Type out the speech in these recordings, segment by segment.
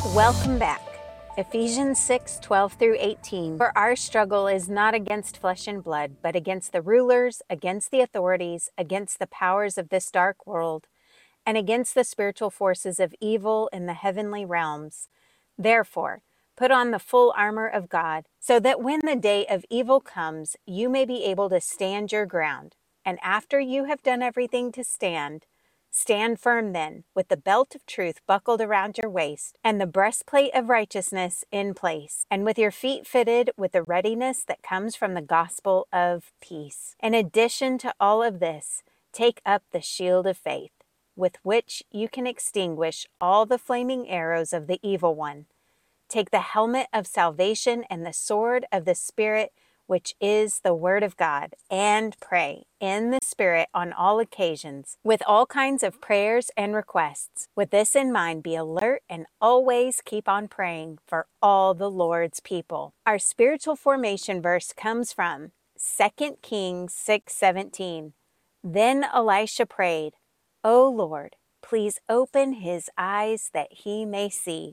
Welcome back. Ephesians 6:12 through 18. For our struggle is not against flesh and blood, but against the rulers, against the authorities, against the powers of this dark world, and against the spiritual forces of evil in the heavenly realms. Therefore, put on the full armor of God, so that when the day of evil comes, you may be able to stand your ground. And after you have done everything to stand, stand firm then, with the belt of truth buckled around your waist, and the breastplate of righteousness in place, and with your feet fitted with the readiness that comes from the gospel of peace. In addition to all of this, take up the shield of faith, with which you can extinguish all the flaming arrows of the evil one. Take the helmet of salvation and the sword of the Spirit, which is the Word of God, and pray in the Spirit on all occasions, with all kinds of prayers and requests. With this in mind, be alert and always keep on praying for all the Lord's people. Our spiritual formation verse comes from 2 Kings 6:17. Then Elisha prayed, "O Lord, please open his eyes that he may see."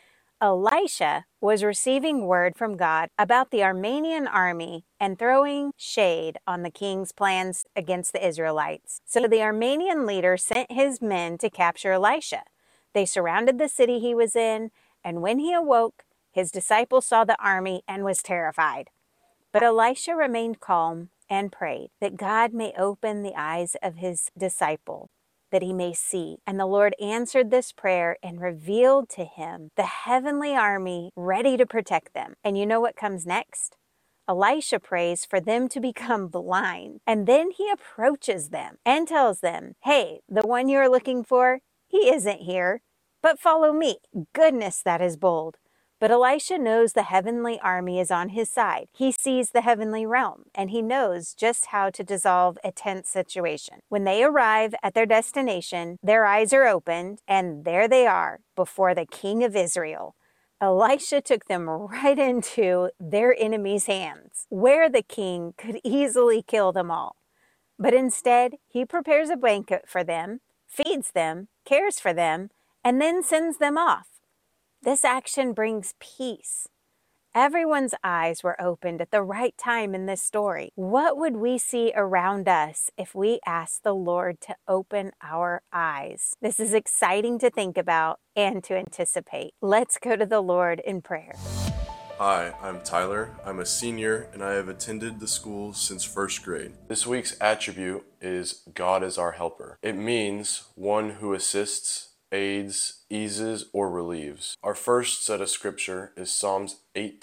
Elisha was receiving word from God about the Armenian army and throwing shade on the king's plans against the Israelites. So the Armenian leader sent his men to capture Elisha. They surrounded the city he was in, and when he awoke, his disciple saw the army and was terrified. But Elisha remained calm and prayed that God may open the eyes of his disciple, that he may see. And the Lord answered this prayer and revealed to him the heavenly army ready to protect them. And you know what comes next? Elisha prays for them to become blind. And then he approaches them and tells them, "Hey, the one you're looking for, he isn't here, but follow me." Goodness, that is bold. But Elisha knows the heavenly army is on his side. He sees the heavenly realm, and he knows just how to dissolve a tense situation. When they arrive at their destination, their eyes are opened, and there they are before the king of Israel. Elisha took them right into their enemy's hands, where the king could easily kill them all. But instead, he prepares a banquet for them, feeds them, cares for them, and then sends them off. This action brings peace. Everyone's eyes were opened at the right time in this story. What would we see around us if we asked the Lord to open our eyes? This is exciting to think about and to anticipate. Let's go to the Lord in prayer. Hi, I'm Tyler. I'm a senior and I have attended the school since first grade. This week's attribute is God is our helper. It means one who assists, aids, eases, or relieves. Our first set of scripture is Psalms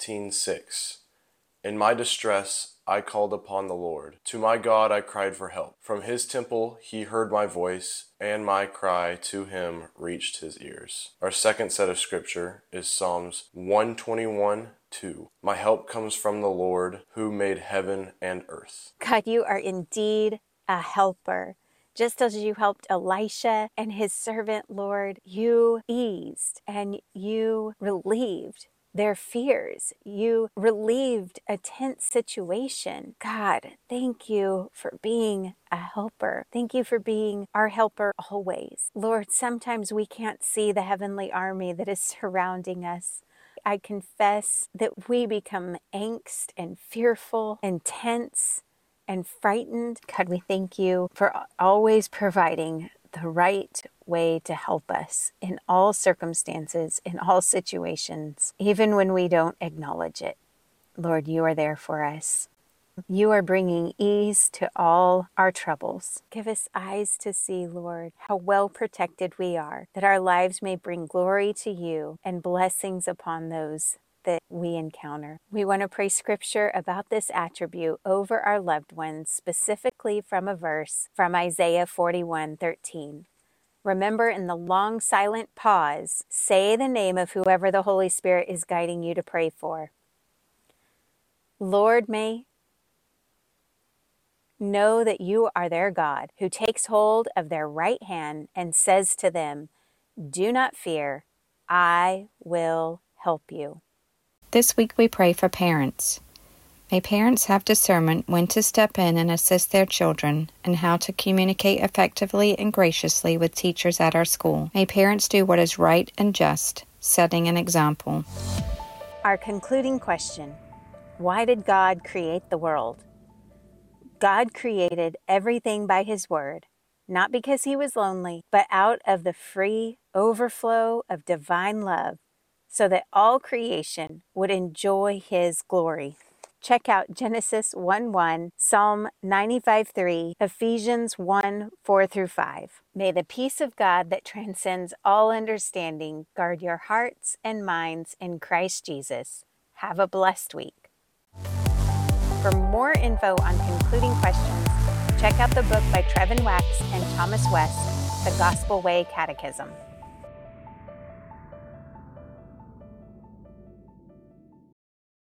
18:6. In my distress, I called upon the Lord. To my God I cried for help. From his temple he heard my voice, and my cry to him reached his ears. Our second set of scripture is Psalms 121:2. My help comes from the Lord who made heaven and earth. God, you are indeed a helper. Just as you helped Elisha and his servant, Lord, you eased and you relieved their fears. You relieved a tense situation. God, thank you for being a helper. Thank you for being our helper always. Lord, sometimes we can't see the heavenly army that is surrounding us. I confess that we become angst and fearful and tense and frightened. God, we thank you for always providing the right way to help us in all circumstances, in all situations, even when we don't acknowledge it. Lord, you are there for us. You are bringing ease to all our troubles. Give us eyes to see, Lord, how well protected we are, that our lives may bring glory to you and blessings upon those that we encounter. We want to pray scripture about this attribute over our loved ones, specifically from a verse from Isaiah 41:13. Remember, in the long silent pause, say the name of whoever the Holy Spirit is guiding you to pray for. Lord, may know that you are their God, who takes hold of their right hand and says to them, "Do not fear, I will help you." This week we pray for parents. May parents have discernment when to step in and assist their children and how to communicate effectively and graciously with teachers at our school. May parents do what is right and just, setting an example. Our concluding question: why did God create the world? God created everything by His word, not because He was lonely, but out of the free overflow of divine love, so that all creation would enjoy His glory. Check out Genesis 1:1, Psalm 95:3, Ephesians 1:4 through 5. May the peace of God that transcends all understanding guard your hearts and minds in Christ Jesus. Have a blessed week. For more info on concluding questions, check out the book by Trevin Wax and Thomas West, The Gospel Way Catechism.